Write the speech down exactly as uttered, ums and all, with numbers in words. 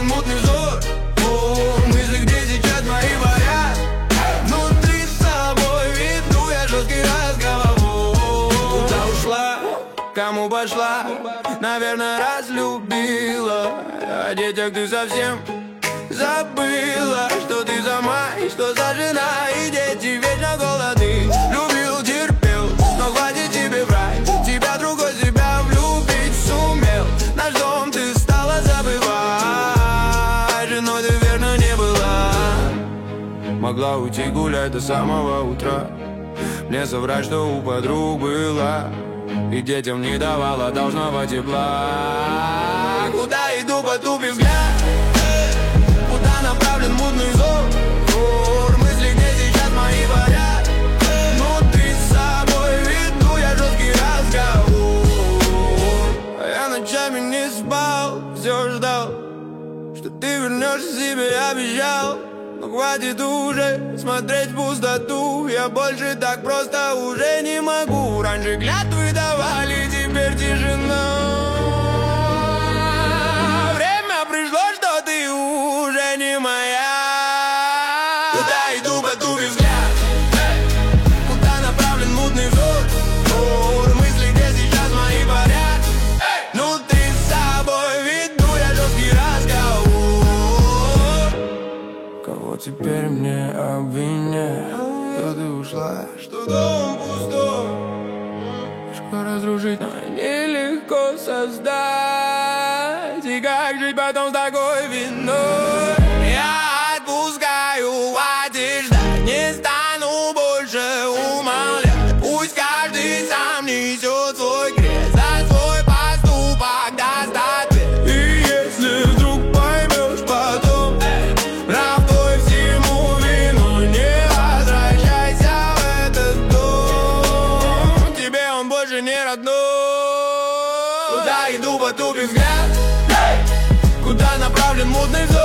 направлен мутный взор. О, мысли, где сейчас мои варят. Внутри с собой веду я жесткий разговор. Куда ушла, кому пошла, наверное, разлюбила. О детях ты совсем забыла, что ты сама и что за жена. И дети вечно голодны. Любил, терпел, но хватит тебе врать. Тебя другой себя влюбить сумел. Наш дом ты стала забывать. Женой ты верно не была. Могла уйти гулять до самого утра. Мне соврать, что у подруг была. И детям не давала должного тепла. Куда иду, потупив взгляд. Куда направлен мутный взор. Мысли, где сейчас мои варят. Внутри с собой веду я жесткий разговор. А я ночами не спал, все ждал, что ты вернешься, себе обещал. Но хватит уже смотреть в пустоту. Я больше так просто уже не могу. Раньше клятвы давали, теперь тишина. Время пришло, что ты уже не моя. Куда иду, потупив взгляд. Куда направлен мутный взор. Мысли, где сейчас мои парят. Внутри с собой веду я жесткий разговор. Кого теперь мне обвинять? Что ты ушла, что дом пустой. Легко разрушить, но нелегко создать. И как жить потом с такой виной? Я отпускаю, хватит ждать. Не стану больше умолять. Пусть каждый сам несет свой крест. За свой поступок даст ответ. И если вдруг поймешь потом правдой всему вину, не возвращайся в этот дом. Тебе он больше не родной. Куда иду, потупив взгляд. Куда направлен мутный взор.